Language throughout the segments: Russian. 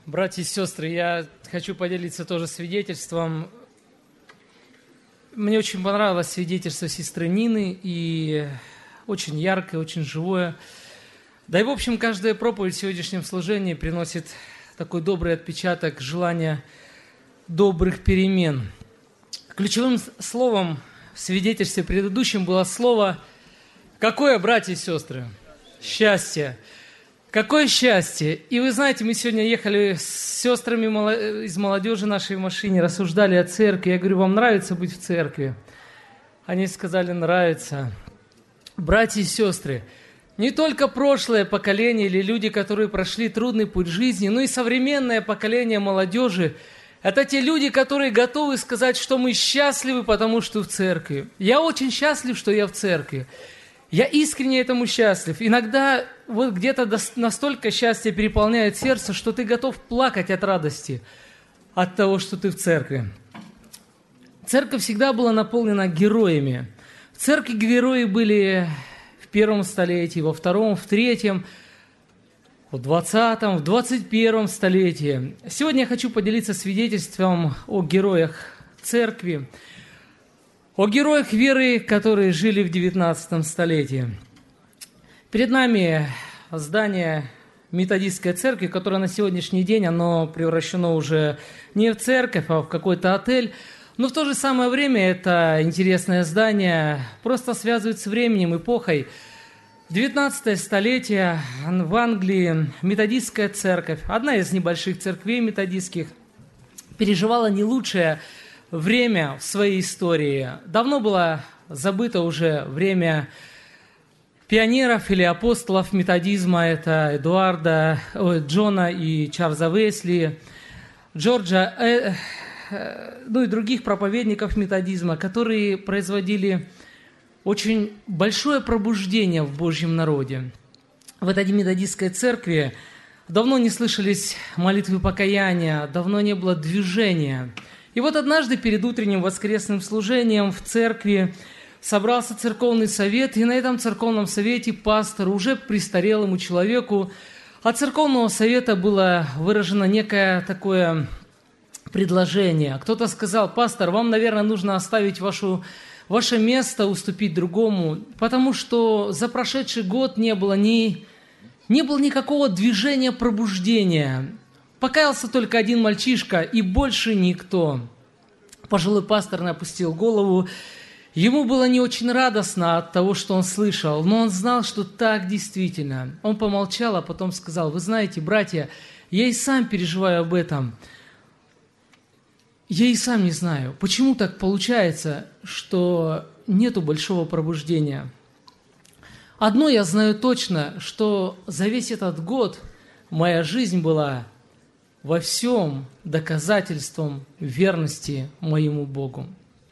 Братья и сестры, я хочу поделиться тоже свидетельством. Мне очень понравилось свидетельство сестры Нины, и очень яркое, очень живое. Да и, в общем, каждая проповедь в сегодняшнем служении приносит такой добрый отпечаток желания добрых перемен. Ключевым словом в свидетельстве предыдущем было слово «какое, братья и сестры?» Счастье. Какое счастье! И вы знаете, мы сегодня ехали с сестрами из молодежи нашей в машине, рассуждали о церкви. Я говорю, вам нравится быть в церкви? Они сказали, нравится. Братья и сестры, не только прошлое поколение или люди, которые прошли трудный путь жизни, но и современное поколение молодежи – это те люди, которые готовы сказать, что мы счастливы, потому что в церкви. Я очень счастлив, что я в церкви. Я искренне этому счастлив. Иногда вот где-то настолько счастье переполняет сердце, что ты готов плакать от радости, от того, что ты в церкви. Церковь всегда была наполнена героями. В церкви герои были в первом столетии, во втором, в третьем, в 20-м, в 21-м столетии. Сегодня я хочу поделиться свидетельством о героях церкви, о героях веры, которые жили в 19 столетии. Перед нами здание методистской церкви, которое на сегодняшний день оно превращено уже не в церковь, а в какой-то отель. Но в то же самое время это интересное здание просто связывает с временем, эпохой. 19 столетие в Англии методистская церковь, одна из небольших церквей методистских, переживала не лучшее время в своей истории. Давно было забыто уже время пионеров или апостолов методизма. Это Джона и Чарльза Уэсли, Джорджа, ну и других проповедников методизма, которые производили очень большое пробуждение в Божьем народе. В этой методистской церкви давно не слышались молитвы покаяния, давно не было движения. И вот однажды перед утренним воскресным служением в церкви собрался церковный совет, и на этом церковном совете пастору, уже престарелому человеку, от церковного совета было выражено некое такое предложение. Кто-то сказал, пастор, вам, наверное, нужно оставить ваше место, уступить другому, потому что за прошедший год не было никакого движения пробуждения. Покаялся только один мальчишка, и больше никто. Пожилой пастор опустил голову. Ему было не очень радостно от того, что он слышал, но он знал, что так действительно. Он помолчал, а потом сказал, вы знаете, братья, я и сам переживаю об этом. Я и сам не знаю, почему так получается, что нету большого пробуждения. Одно я знаю точно, что за весь этот год моя жизнь была во всем доказательством верности моему Богу.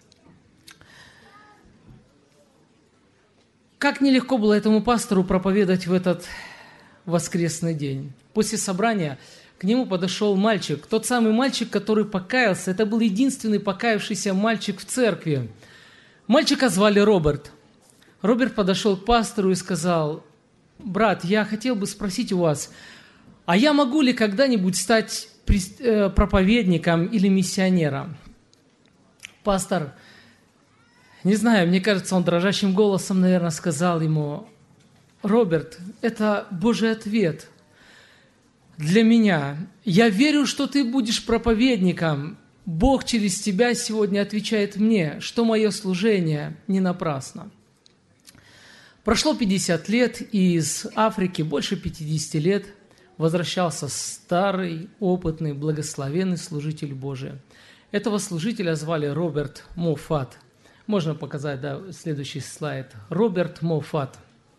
Как нелегко было этому пастору проповедовать в этот воскресный день. После собрания к нему подошел мальчик, тот самый мальчик, который покаялся. Это был единственный покаявшийся мальчик в церкви. Мальчика звали Роберт. Роберт подошел к пастору и сказал, брат, я хотел бы спросить у вас, а я могу ли когда-нибудь стать проповедником или миссионером? Пастор, не знаю, мне кажется, он дрожащим голосом, наверное, сказал ему, Роберт, это Божий ответ для меня. Я верю, что ты будешь проповедником. Бог через тебя сегодня отвечает мне, что мое служение не напрасно. Прошло 50 лет, и из Африки больше 50 лет возвращался старый, опытный, благословенный служитель Божий. Этого служителя звали Роберт Моффат. Можно показать, да, следующий слайд. Роберт Моффат.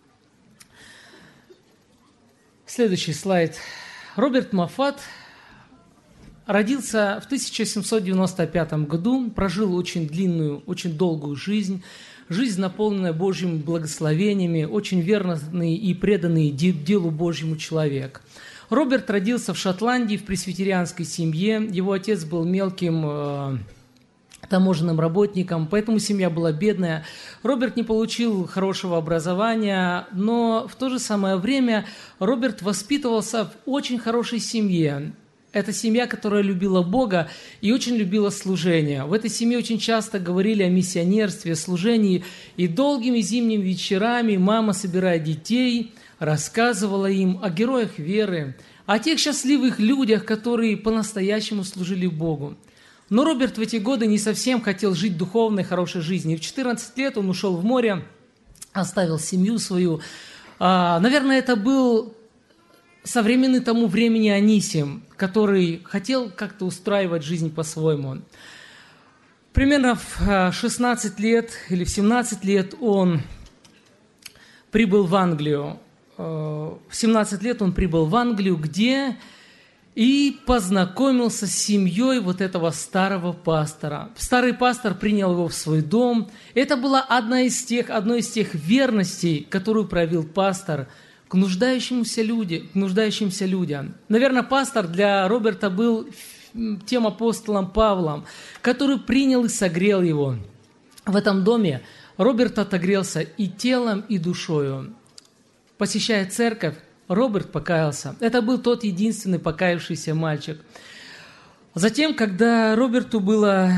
Следующий слайд. Роберт Моффат родился в 1795 году, прожил очень длинную, очень долгую жизнь, наполненная Божьими благословениями, очень верный и преданный делу Божьему человек. Роберт родился в Шотландии в пресвитерианской семье. Его отец был мелким таможенным работником, поэтому семья была бедная. Роберт не получил хорошего образования, но в то же самое время Роберт воспитывался в очень хорошей семье. Это семья, которая любила Бога и очень любила служение. В этой семье очень часто говорили о миссионерстве, служении. И долгими зимними вечерами мама, собирая детей, рассказывала им о героях веры, о тех счастливых людях, которые по-настоящему служили Богу. Но Роберт в эти годы не совсем хотел жить духовной, хорошей жизнью. В 14 лет он ушел в море, оставил семью свою. Наверное, это был современный тому времени Анисим, который хотел как-то устраивать жизнь по-своему. Примерно в 16 лет или в 17 лет он прибыл в Англию. В 17 лет он прибыл в Англию, где и познакомился с семьей вот этого старого пастора. Старый пастор принял его в свой дом. Это была одно из тех верностей, которую проявил пастор к нуждающимся людям. Наверное, пастор для Роберта был тем апостолом Павлом, который принял и согрел его. В этом доме Роберт отогрелся и телом, и душою. Посещая церковь, Роберт покаялся. Это был тот единственный покаявшийся мальчик. Затем, когда Роберту было...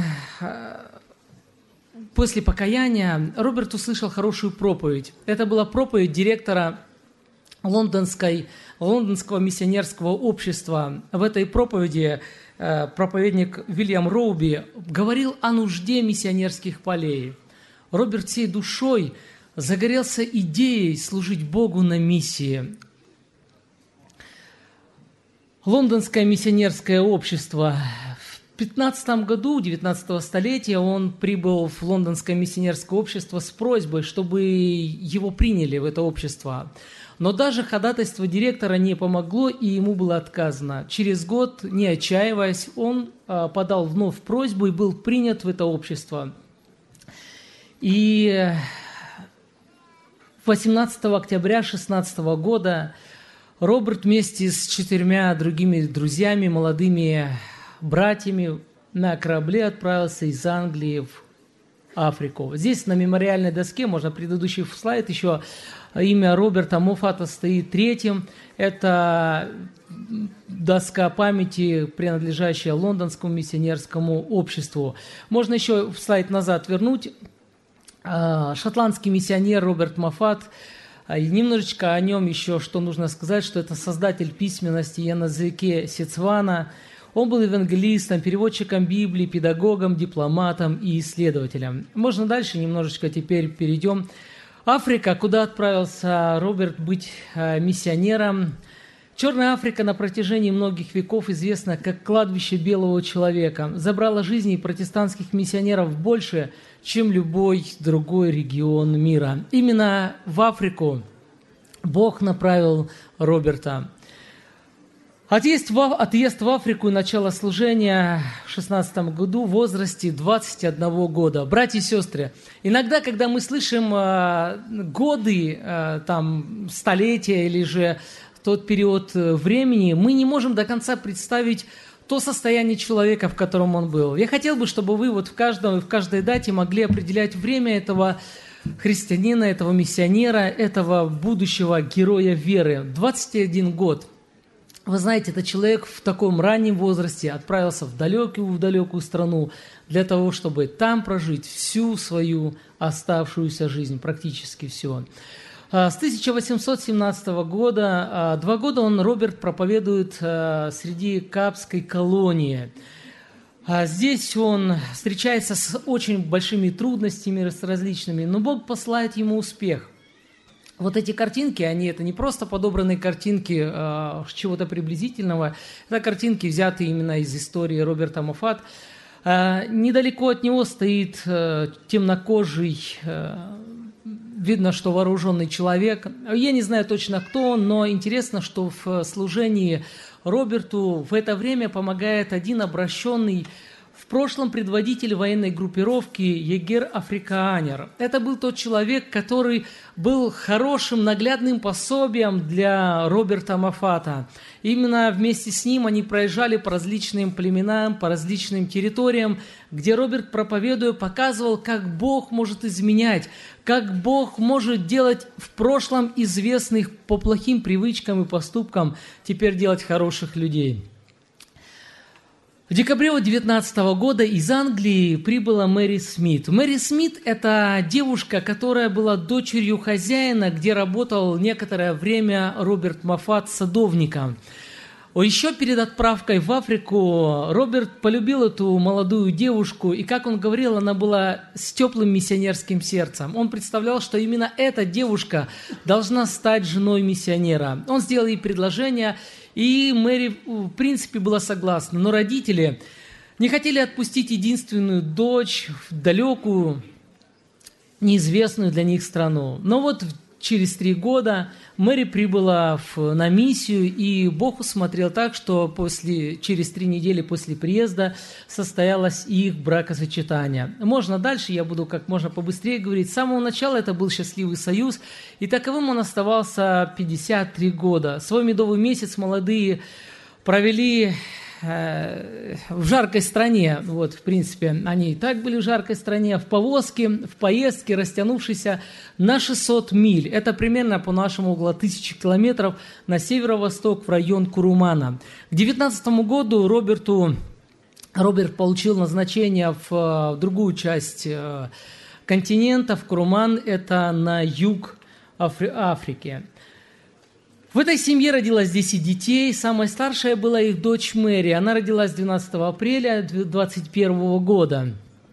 После покаяния, Роберт услышал хорошую проповедь. Это была проповедь директора лондонского миссионерского общества. В этой проповеди проповедник Уильям Роуби говорил о нужде миссионерских полей. Роберт всей душой загорелся идеей служить Богу на миссии. Лондонское миссионерское общество. В 15 году 19 столетия он прибыл в Лондонское миссионерское общество с просьбой, чтобы его приняли в это общество. Но даже ходатайство директора не помогло, и ему было отказано. Через год, не отчаиваясь, он подал вновь просьбу и был принят в это общество. И 18 октября 16 года Роберт вместе с 4 другими друзьями, молодыми братьями на корабле отправился из Англии в Африку. Здесь на мемориальной доске, можно предыдущий слайд, еще имя Роберта Моффата стоит 3-м. Это доска памяти, принадлежащая Лондонскому миссионерскому обществу. Можно еще слайд назад вернуть. Шотландский миссионер Роберт Моффат. И немножечко о нем еще, что нужно сказать, что это создатель письменности на языке Сетсвана. Он был евангелистом, переводчиком Библии, педагогом, дипломатом и исследователем. Можно дальше немножечко теперь перейдем. Африка, куда отправился Роберт быть миссионером. Черная Африка на протяжении многих веков известна как кладбище белого человека. Забрала жизни протестантских миссионеров больше, чем любой другой регион мира. Именно в Африку Бог направил Роберта. Отъезд в Африку и начало служения в 16 году в возрасте 21 года. Братья и сестры, иногда, когда мы слышим годы, столетия или же тот период времени, мы не можем до конца представить то состояние человека, в котором он был. Я хотел бы, чтобы вы в каждой дате могли определять время этого христианина, этого миссионера, этого будущего героя веры. 21 год. Вы знаете, этот человек в таком раннем возрасте отправился в далекую страну для того, чтобы там прожить всю свою оставшуюся жизнь, практически все. С 1817 года, 2 года Роберт проповедует среди Капской колонии. Здесь он встречается с очень большими трудностями, с различными, но Бог посылает ему успех. Вот эти картинки, это не просто подобранные картинки чего-то приблизительного, это картинки, взятые именно из истории Роберта Моффат. Недалеко от него стоит темнокожий, видно, что вооруженный человек. Я не знаю точно, кто он, но интересно, что в служении Роберту в это время помогает один обращенный в прошлом предводитель военной группировки Егер Африкаанер. Это был тот человек, который был хорошим наглядным пособием для Роберта Моффата. Именно вместе с ним они проезжали по различным племенам, по различным территориям, где Роберт, проповедуя, показывал, как Бог может изменять, как Бог может делать в прошлом известных по плохим привычкам и поступкам, теперь делать хороших людей. В декабре 2019 года из Англии прибыла Мэри Смит. Мэри Смит – это девушка, которая была дочерью хозяина, где работал некоторое время Роберт Моффат садовником. Еще перед отправкой в Африку Роберт полюбил эту молодую девушку, и, как он говорил, она была с теплым миссионерским сердцем. Он представлял, что именно эта девушка должна стать женой миссионера. Он сделал ей предложение, и Мэри, в принципе, была согласна. Но родители не хотели отпустить единственную дочь в далекую, неизвестную для них страну. Но вот через 3 года Мэри прибыла на миссию, и Бог усмотрел так, что через 3 недели после приезда состоялось их бракосочетание. Можно дальше, я буду как можно побыстрее говорить. С самого начала это был счастливый союз, и таковым он оставался 53 года. Свой медовый месяц молодые провели в жаркой стране, вот, в принципе, они и так были в жаркой стране, в повозке, в поездке, растянувшейся на 600 миль. Это примерно по-нашему около 1000 километров на северо-восток в район Курумана. К 19 году Роберт получил назначение в другую часть континента, в Куруман, это на юг Африки. В этой семье родилось 10 детей. Самая старшая была их дочь Мэри. Она родилась 12 апреля 2021 года.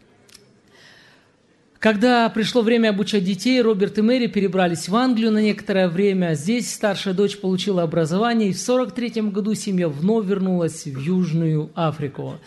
Когда пришло время обучать детей, Роберт и Мэри перебрались в Англию на некоторое время. Здесь старшая дочь получила образование, и в 1943 году семья вновь вернулась в Южную Африку.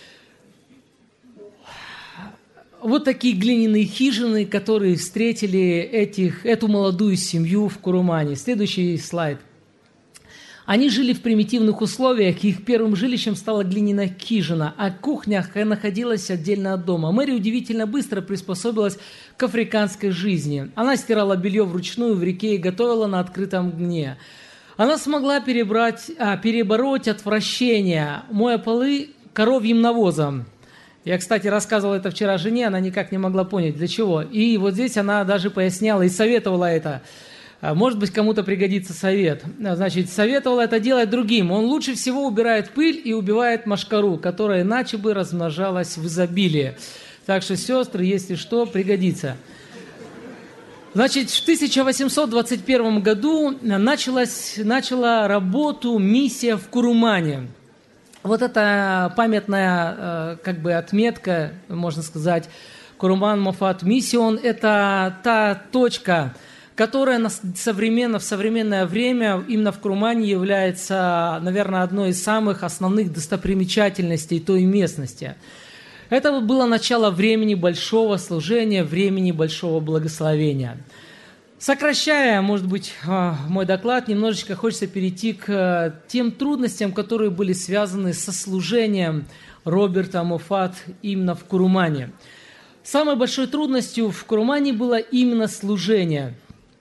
Вот такие глиняные хижины, которые встретили эту молодую семью в Курумане. Следующий слайд. Они жили в примитивных условиях, их первым жилищем стала глиняная хижина, а кухня находилась отдельно от дома. Мэри удивительно быстро приспособилась к африканской жизни. Она стирала белье вручную в реке и готовила на открытом огне. Она смогла перебороть отвращение, моя полы коровьим навозом. Я, кстати, рассказывал это вчера жене, она никак не могла понять, для чего. И вот здесь она даже поясняла и советовала это. Может быть, кому-то пригодится совет. Значит, советовала это делать другим. Он лучше всего убирает пыль и убивает мошкару, которая иначе бы размножалась в изобилии. Так что, сестры, если что, пригодится. Значит, в 1821 году начала работу миссия в Курумане. Вот эта памятная отметка, можно сказать, Куруман Моффат Миссион, это та точка, которая в современное время именно в Курумане является, наверное, одной из самых основных достопримечательностей той местности. Это было начало времени большого служения, времени большого благословения. Сокращая, может быть, мой доклад, немножечко хочется перейти к тем трудностям, которые были связаны со служением Роберта Моффат именно в Курумане. Самой большой трудностью в Курумане было именно служение.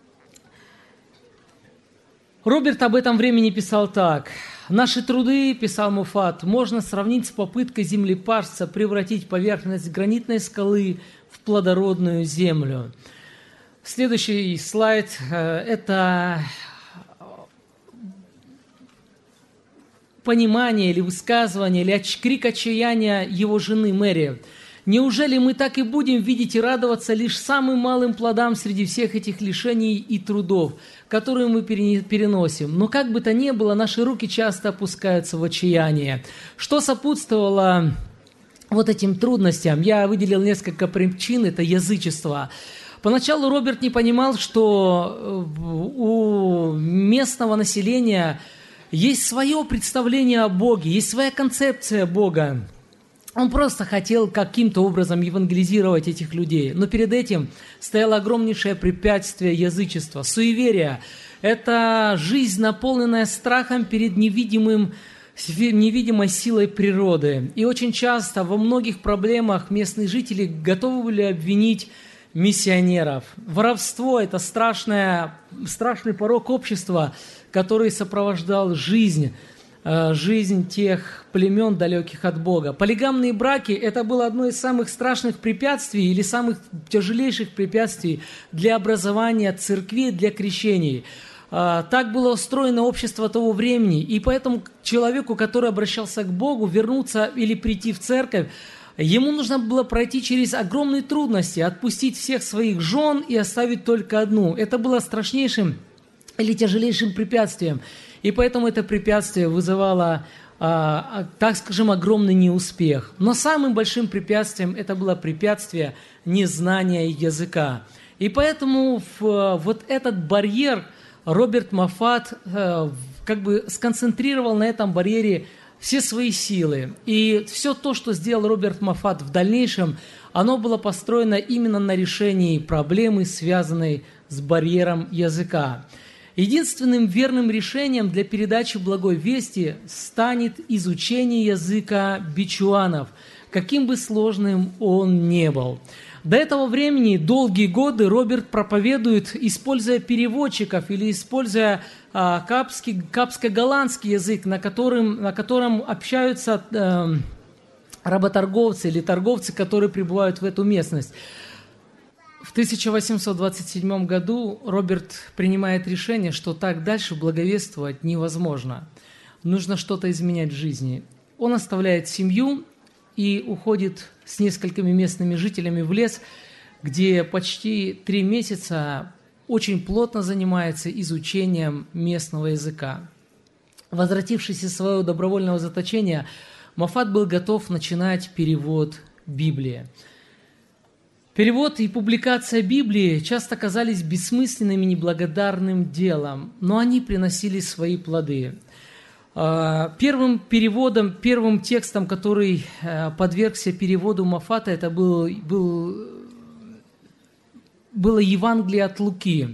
Роберт об этом времени писал так. «Наши труды, – писал Моффат, – можно сравнить с попыткой землепашца превратить поверхность гранитной скалы в плодородную землю». Следующий слайд – это понимание или высказывание, или крик отчаяния его жены Мэри. «Неужели мы так и будем видеть и радоваться лишь самым малым плодам среди всех этих лишений и трудов, которые мы переносим? Но как бы то ни было, наши руки часто опускаются в отчаяние». Что сопутствовало вот этим трудностям? Я выделил несколько причин – это язычество. Поначалу Роберт не понимал, что у местного населения есть свое представление о Боге, есть своя концепция Бога. Он просто хотел каким-то образом евангелизировать этих людей. Но перед этим стояло огромнейшее препятствие язычества, суеверия. Это жизнь, наполненная страхом перед невидимой силой природы. И очень часто во многих проблемах местные жители готовы были обвинить миссионеров. Воровство – это страшный порок общества, который сопровождал жизнь тех племен, далеких от Бога. Полигамные браки – это было одно из самых страшных препятствий или самых тяжелейших препятствий для образования церквей, для крещений. Так было устроено общество того времени, и поэтому человеку, который обращался к Богу, вернуться или прийти в церковь, ему нужно было пройти через огромные трудности, отпустить всех своих жен и оставить только одну. Это было страшнейшим или тяжелейшим препятствием, и поэтому это препятствие вызывало, так скажем, огромный неуспех. Но самым большим препятствием это было препятствие незнания языка. И поэтому вот этот барьер Роберт Моффат как бы сконцентрировал на этом барьере все свои силы. И все то, что сделал Роберт Моффат в дальнейшем, оно было построено именно на решении проблемы, связанной с барьером языка. Единственным верным решением для передачи благой вести станет изучение языка бичуанов, каким бы сложным он ни был. До этого времени, долгие годы, Роберт проповедует, используя переводчиков или используя капско-голландский язык, на котором общаются работорговцы или торговцы, которые прибывают в эту местность. В 1827 году Роберт принимает решение, что так дальше благовествовать невозможно. Нужно что-то изменять в жизни. Он оставляет семью и уходит с несколькими местными жителями в лес, где почти 3 месяца очень плотно занимается изучением местного языка. Возвратившись из своего добровольного заточения, Моффат был готов начинать перевод Библии. Перевод и публикация Библии часто казались бессмысленным и неблагодарным делом, но они приносили свои плоды. Первым переводом, первым текстом, который подвергся переводу Моффата, это было Евангелие от Луки.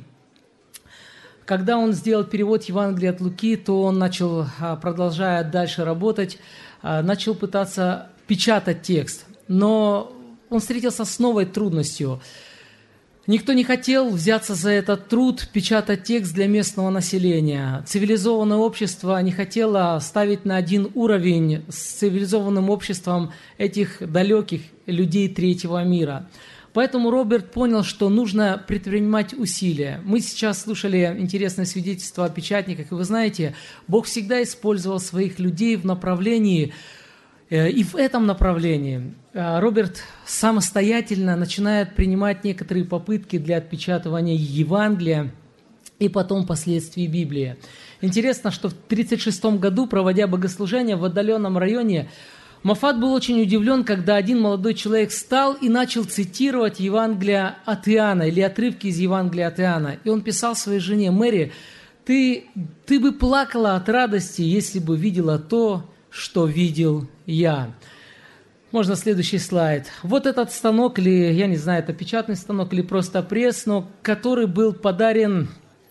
Когда он сделал перевод Евангелия от Луки, то он начал, продолжая дальше работать, начал пытаться печатать текст. Но он встретился с новой трудностью. Никто не хотел взяться за этот труд, печатать текст для местного населения. Цивилизованное общество не хотело ставить на один уровень с цивилизованным обществом этих далеких людей третьего мира. Поэтому Роберт понял, что нужно предпринимать усилия. Мы сейчас слушали интересное свидетельство о печатниках, и вы знаете, Бог всегда использовал своих людей в направлении, и в этом направлении Роберт самостоятельно начинает принимать некоторые попытки для отпечатывания Евангелия и потом впоследствии Библии. Интересно, что в 1936 году, проводя богослужение в отдаленном районе, Моффат был очень удивлен, когда один молодой человек встал и начал цитировать Евангелие от Иоанна или отрывки из Евангелия от Иоанна. И он писал своей жене: «Мэри, ты бы плакала от радости, если бы видела то, что видел я». Можно следующий слайд. Вот этот станок, или, я не знаю, это печатный станок или просто пресс, но который был подарен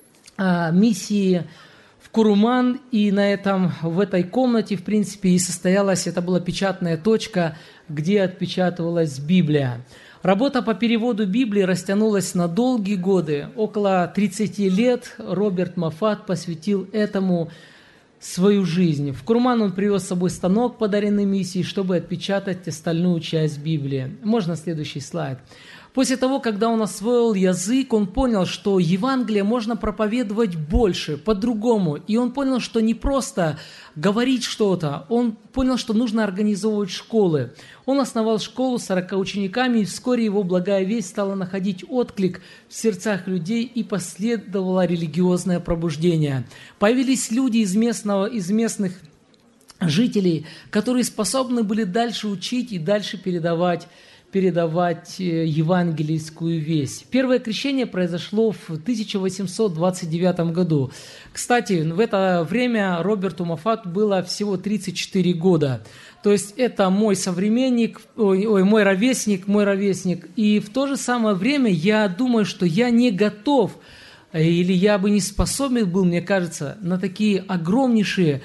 миссии в Куруман, и в этой комнате, в принципе, и состоялась, это была печатная точка, где отпечатывалась Библия. Работа по переводу Библии растянулась на долгие годы. Около 30 лет Роберт Моффат посвятил этому свою жизнь. В Куруман он привез с собой станок, подаренный миссией, чтобы отпечатать остальную часть Библии. Можно следующий слайд. После того, когда он освоил язык, он понял, что Евангелие можно проповедовать больше, по-другому. И он понял, что не просто говорить что-то, он понял, что нужно организовывать школы. Он основал школу с 40 учениками, и вскоре его благая весть стала находить отклик в сердцах людей, и последовало религиозное пробуждение. Появились люди из местных жителей, которые способны были дальше учить и дальше передавать евангельскую весть. Первое крещение произошло в 1829 году. Кстати, в это время Роберту Моффату было всего 34 года. То есть это мой современник, мой ровесник. И в то же самое время я думаю, что я не готов, или я бы не способен был, мне кажется, на такие огромнейшие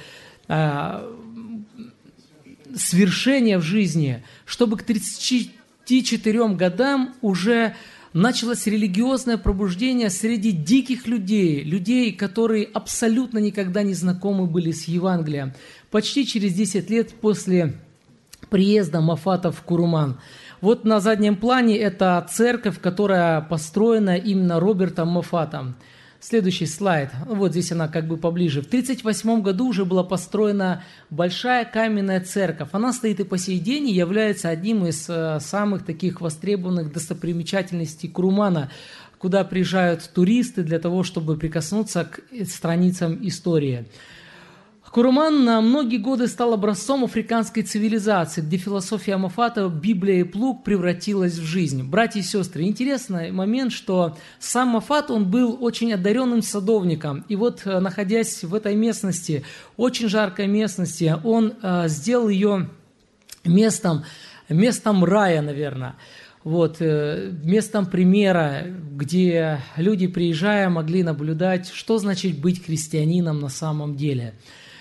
свершения в жизни, чтобы к 34 годам уже началось религиозное пробуждение среди диких людей, которые абсолютно никогда не знакомы были с Евангелием. Почти через 10 лет после приезда Моффата в Куруман. Вот на заднем плане это церковь, которая построена именно Робертом Моффатом. Следующий слайд. Вот здесь она как бы поближе. В 1938 году уже была построена большая каменная церковь. Она стоит и по сей день и является одним из самых таких востребованных достопримечательностей Курумана, куда приезжают туристы для того, чтобы прикоснуться к страницам истории. Куруман на многие годы стал образцом африканской цивилизации, где философия Моффата, Библия и плуг превратилась в жизнь. Братья и сестры, интересный момент, что сам Моффат, он был очень одаренным садовником. И вот, находясь в этой местности, очень жаркой местности, он сделал ее местом рая, наверное. Вот, местом примера, где люди, приезжая, могли наблюдать, что значит быть христианином на самом деле.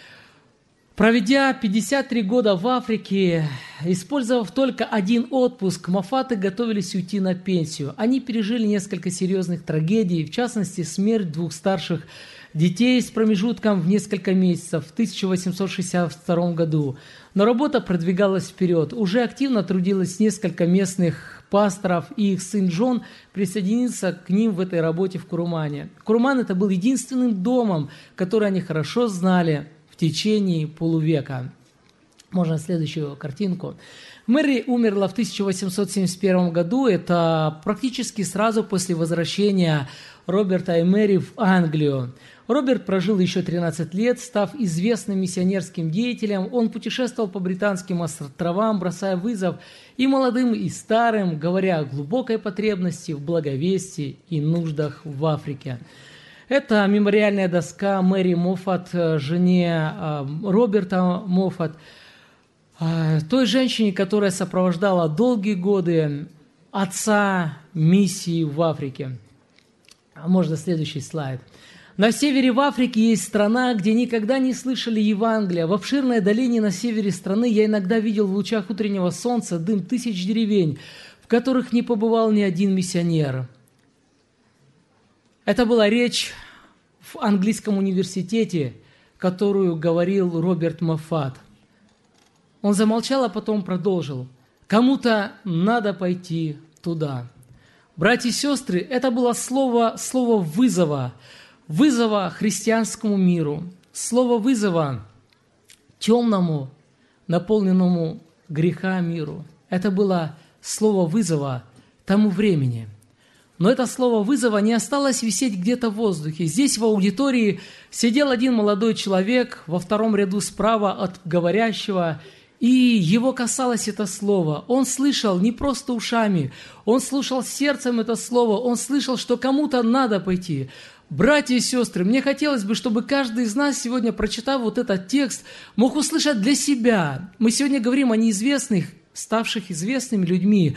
Проведя 53 года в Африке, использовав только один отпуск, Моффаты готовились уйти на пенсию. Они пережили несколько серьезных трагедий, в частности, смерть 2 старших детей с промежутком в несколько месяцев в 1862 году. Но работа продвигалась вперед. Уже активно трудилось несколько местных пасторов, и их сын Джон присоединился к ним в этой работе в Курумане. Куруман – это был единственным домом, который они хорошо знали в течение полувека. Можно следующую картинку. Мэри умерла в 1871 году. Это практически сразу после возвращения Роберта и Мэри в Англию. Роберт прожил еще 13 лет, став известным миссионерским деятелем. Он путешествовал по британским островам, бросая вызов и молодым, и старым, говоря о глубокой потребности в благовестии и нуждах в Африке. Это мемориальная доска Мэри Моффат, жене Роберта Моффат, той женщине, которая сопровождала долгие годы отца миссии в Африке. Можно следующий слайд. На севере в Африке есть страна, где никогда не слышали Евангелия. В обширной долине на севере страны я иногда видел в лучах утреннего солнца дым тысяч деревень, в которых не побывал ни один миссионер. Это была речь в английском университете, которую говорил Роберт Моффат. Он замолчал, а потом продолжил. Кому-то надо пойти туда. Братья и сестры, это было слово вызова христианскому миру, слово вызова темному, наполненному греха миру. Это было слово вызова тому времени. Но это слово вызова не осталось висеть где-то в воздухе. Здесь в аудитории сидел один молодой человек во втором ряду справа от говорящего, и его касалось это слово. Он слышал не просто ушами, он слушал сердцем это слово, он слышал, что кому-то надо пойти. Братья и сестры, мне хотелось бы, чтобы каждый из нас сегодня, прочитав вот этот текст, мог услышать для себя. Мы сегодня говорим о неизвестных, ставших известными людьми,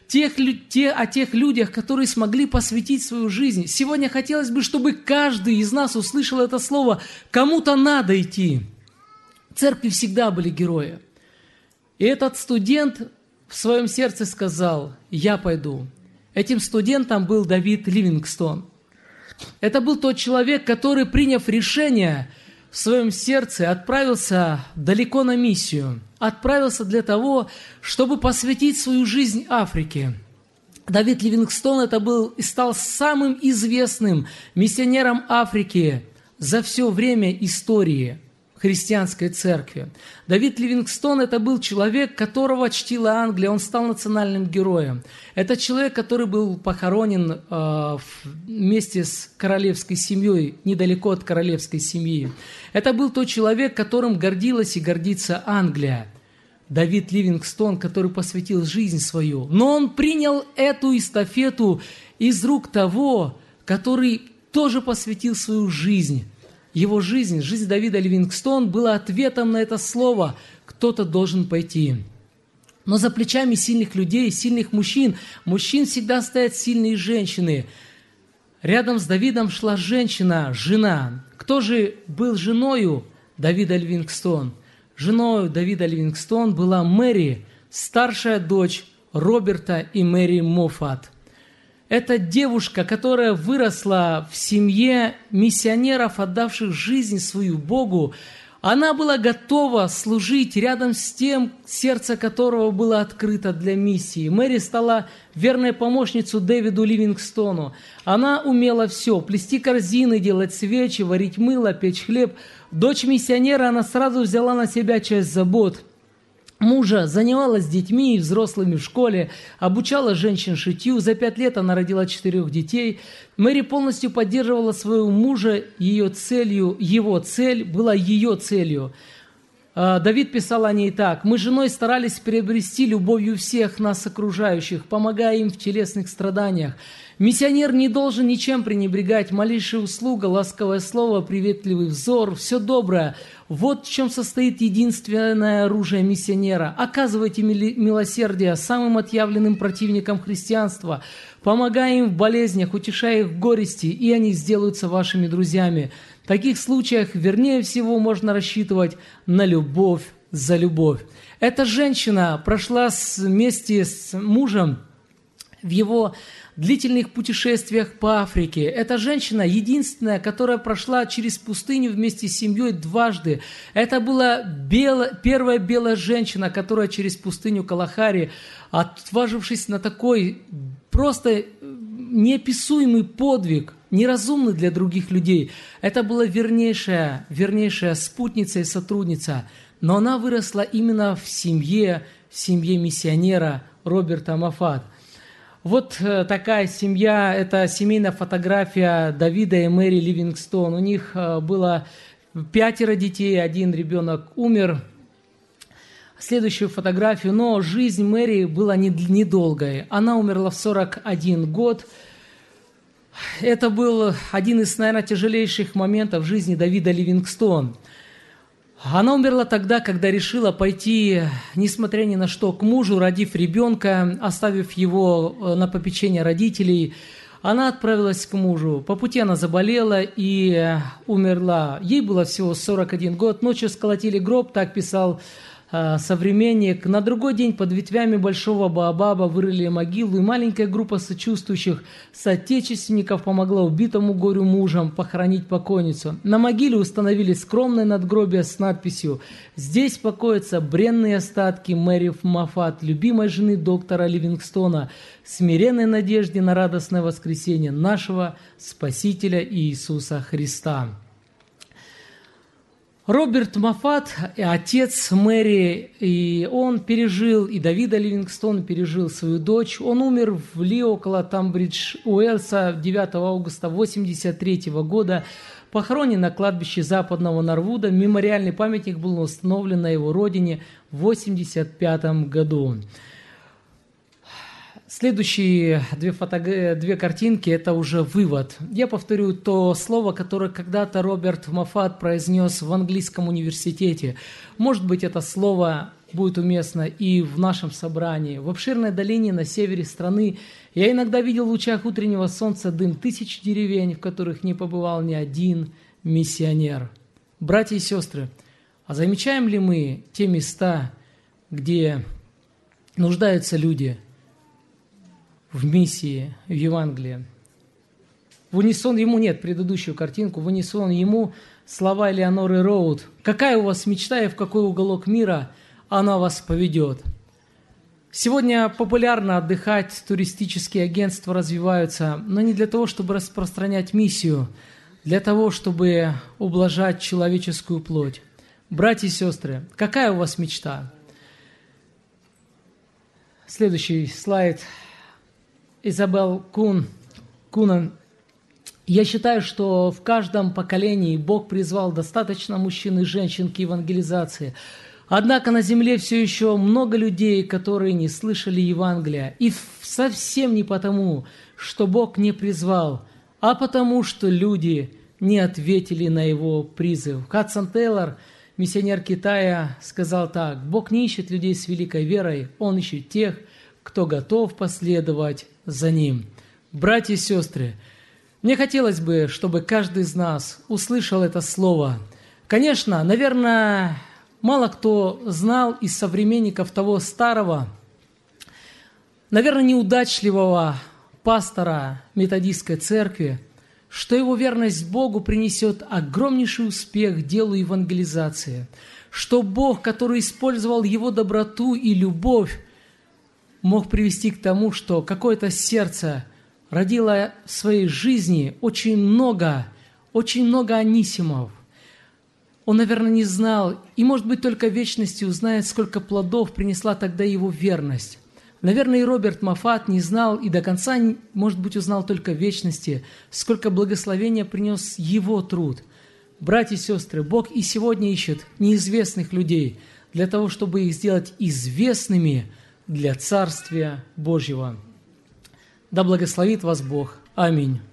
о тех людях, которые смогли посвятить свою жизнь. Сегодня хотелось бы, чтобы каждый из нас услышал это слово «кому-то надо идти». В церкви всегда были герои. И этот студент в своем сердце сказал «я пойду». Этим студентом был Давид Ливингстон. Это был тот человек, который, приняв решение в своем сердце, отправился далеко на миссию. Отправился для того, чтобы посвятить свою жизнь Африке. Давид Ливингстон это был и стал самым известным миссионером Африки за все время истории христианской церкви. Давид Ливингстон это был человек, которого чтила Англия, он стал национальным героем. Это человек, который был похоронен вместе с королевской семьей, недалеко от королевской семьи. Это был тот человек, которым гордилась и гордится Англия. Давид Ливингстон, который посвятил жизнь свою. Но он принял эту эстафету из рук того, который тоже посвятил свою жизнь. Его жизнь Давида Ливингстона была ответом на это слово «кто-то должен пойти». Но за плечами сильных людей, сильных мужчин всегда стоят сильные женщины. Рядом с Давидом шла жена. Кто же был женою Давида Ливингстона? Женой Давида Ливингстона была Мэри, старшая дочь Роберта и Мэри Моффат. Это девушка, которая выросла в семье миссионеров, отдавших жизнь свою Богу. Она была готова служить рядом с тем, сердце которого было открыто для миссии. Мэри стала верной помощницей Дэвиду Ливингстону. Она умела все: плести корзины, делать свечи, варить мыло, печь хлеб. Дочь миссионера, она сразу взяла на себя часть забот мужа, занималась детьми и взрослыми в школе, обучала женщин шитью. За 5 лет она родила 4 детей. Мэри полностью поддерживала своего мужа, его цель была ее целью. Давид писал о ней так: «Мы с женой старались приобрести любовью всех нас окружающих, помогая им в телесных страданиях. Миссионер не должен ничем пренебрегать: малейшая услуга, ласковое слово, приветливый взор, все доброе. Вот в чем состоит единственное оружие миссионера. Оказывайте милосердие самым отъявленным противникам христианства, помогая им в болезнях, утешая их в горести, и они сделаются вашими друзьями. В таких случаях, вернее всего, можно рассчитывать на любовь за любовь». Эта женщина прошла вместе с мужем в его длительных путешествиях по Африке. Эта женщина единственная, которая прошла через пустыню вместе с семьей дважды. Это была первая белая женщина, которая через пустыню Калахари, отважившись на такой просто неописуемый подвиг, неразумный для других людей, это была вернейшая спутница и сотрудница. Но она выросла именно в семье миссионера Роберта Моффат. Вот такая семья, это семейная фотография Давида и Мэри Ливингстон. У них было 5 детей, 1 ребенок умер. Следующую фотографию, но жизнь Мэри была недолгой. Она умерла в 41 год. Это был один из, наверное, тяжелейших моментов в жизни Давида Ливингстон. Она умерла тогда, когда решила пойти, несмотря ни на что, к мужу, родив ребенка, оставив его на попечение родителей. Она отправилась к мужу. По пути она заболела и умерла. Ей было всего 41 год. Ночью сколотили гроб, так писал современник. На другой день под ветвями большого баобаба вырыли могилу, и маленькая группа сочувствующих соотечественников помогла убитому горю мужам похоронить покойницу. На могиле установили скромное надгробие с надписью: «Здесь покоятся бренные остатки Мэри Моффат, любимой жены доктора Ливингстона, смиренной надежде на радостное воскресение нашего Спасителя Иисуса Христа». Роберт Моффат, отец Мэри, и он пережил, и Давида Ливингстона пережил свою дочь. Он умер в Ли, около Тамбридж, Уэльса, 9 августа 1983 года, похоронен на кладбище Западного Норвуда. Мемориальный памятник был установлен на его родине в 1985 году. Следующие 2 картинки – это уже вывод. Я повторю то слово, которое когда-то Роберт Моффат произнес в английском университете. Может быть, это слово будет уместно и в нашем собрании. В обширной долине на севере страны я иногда видел в лучах утреннего солнца дым тысяч деревень, в которых не побывал ни один миссионер. Братья и сестры, а замечаем ли мы те места, где нуждаются люди в миссии, в Евангелии? В унисон ему, нет, предыдущую картинку, в унисон ему слова Элеоноры Роуд: «Какая у вас мечта и в какой уголок мира она вас поведет?» Сегодня популярно отдыхать, туристические агентства развиваются, но не для того, чтобы распространять миссию, для того, чтобы ублажать человеческую плоть. Братья и сестры, какая у вас мечта? Следующий слайд. Изабелл Кунан. Я считаю, что в каждом поколении Бог призвал достаточно мужчин и женщин к евангелизации. Однако на земле все еще много людей, которые не слышали Евангелия. И совсем не потому, что Бог не призвал, а потому, что люди не ответили на его призыв. Хадсон Тейлор, миссионер Китая, сказал так: «Бог не ищет людей с великой верой, Он ищет тех, кто готов последовать за Ним». Братья и сестры, мне хотелось бы, чтобы каждый из нас услышал это слово. Конечно, наверное, мало кто знал из современников того старого, наверное, неудачливого пастора методистской церкви, что его верность Богу принесет огромнейший успех делу евангелизации, что Бог, который использовал его доброту и любовь, мог привести к тому, что какое-то сердце родило в своей жизни очень много Анисимов. Он, наверное, не знал, и, может быть, только в вечности узнает, сколько плодов принесла тогда его верность. Наверное, и Роберт Моффат не знал и до конца, может быть, узнал только в вечности, сколько благословения принес его труд. Братья и сестры, Бог и сегодня ищет неизвестных людей для того, чтобы их сделать известными для Царствия Божьего. Да благословит вас Бог. Аминь.